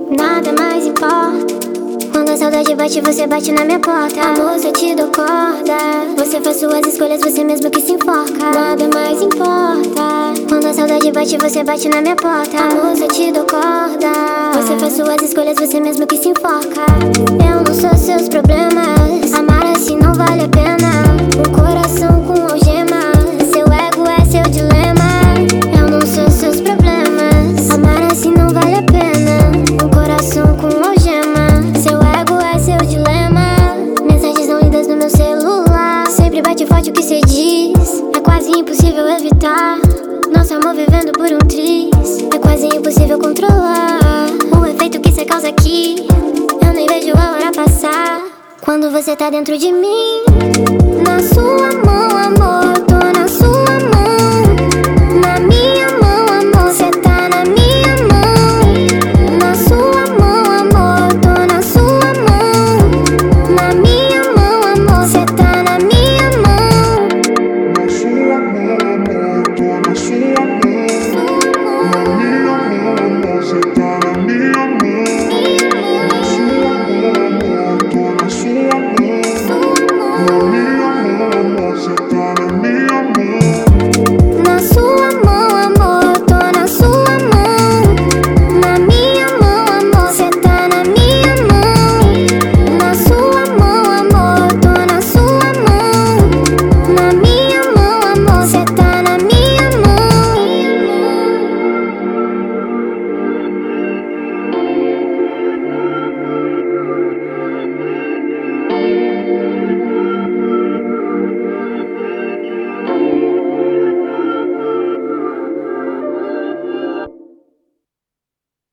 nada mais importa. Quando a saudade bate, você bate na minha porta. Amor, eu te dou corda. Você faz suas escolhas, você mesmo que se enforca. Nada mais importa. Quando a saudade bate, você bate na minha porta. Amor, eu te dou corda. Você faz suas escolhas, você mesmo que se enforca. Eu não sou seus problemas. Amar assim não vale a pena. Um coração com algemas. Seu ego é seu dilema. Eu não sou seus problemas. Amar assim não vale a pena. Um coração com algemas. Seu ego é seu dilema. Mensagens não lidas no meu celular. Sempre bate forte o que cê diz. É quase impossível evitar. Nosso amor vivendo por um triz. É quase impossível controlar o efeito que cê causa aqui. Eu nem vejo a hora passar quando você tá dentro de mim. Na sua mão, amor.